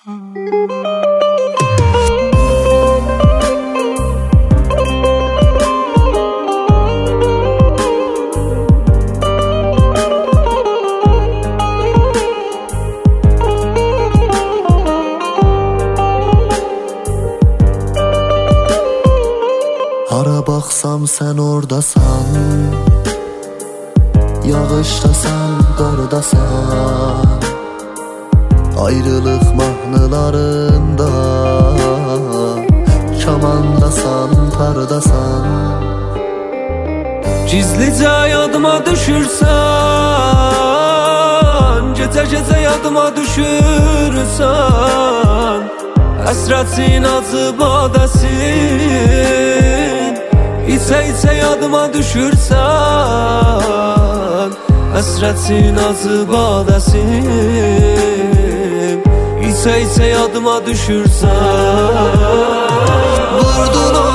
Hara baxsam sən ordasan, yağışdasan, qardasan, ayrılıq mahnılarında, kamandasan, tardasan. Gizlicə yadıma düşürsən, gecə-gecə yadıma düşürsən, həsrətin acı badəsin, İçə-içə yadıma düşürsən, həsrətin acı badəsin, İçə-içə yadıma düşürsən. Vurdun o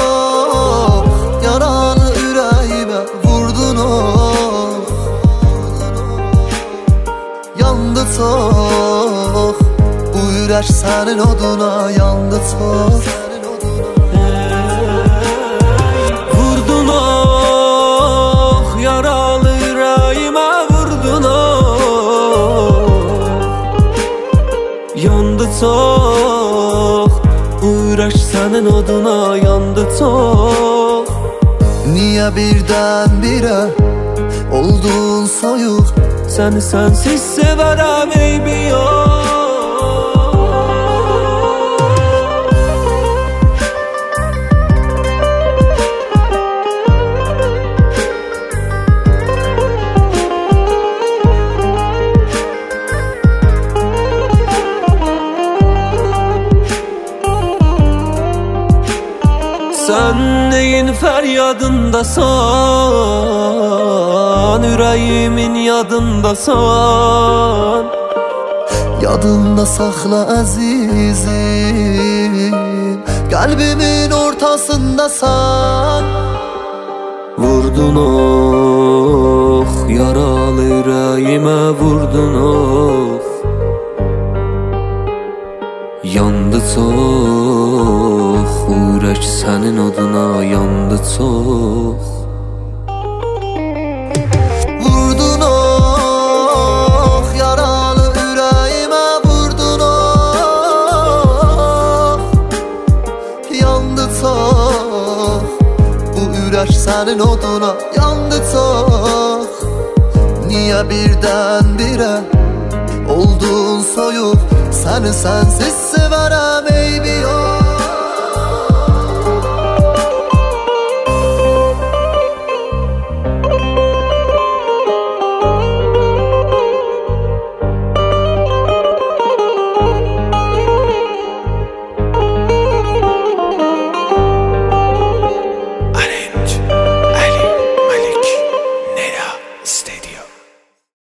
yaralı ürəyimə, vurdun o, yandı çox, bu ürək sənin oduna yandı çox. Yandı çox, bu ürək sənin oduna yandı çox. Niyə birdən-birə oldun soyuq, səni sənsiz sevərəm eybi yox. Sən neyin fəryadındasan, ürəyimin yadındasan. Yadında saxla əzizim, qəlbimin ortasındasan. Vurdun ox, yaralı ürəyimə vurdun ox. Yandı çox, ürək sənin oduna yandı çox. Vurdun ox, yaralı ürəyimə vurdun ox. Yandı çox, bu ürək sənin oduna yandı çox. Niyə birdən-birə oldun soyuq, səni sənsiz sevərəm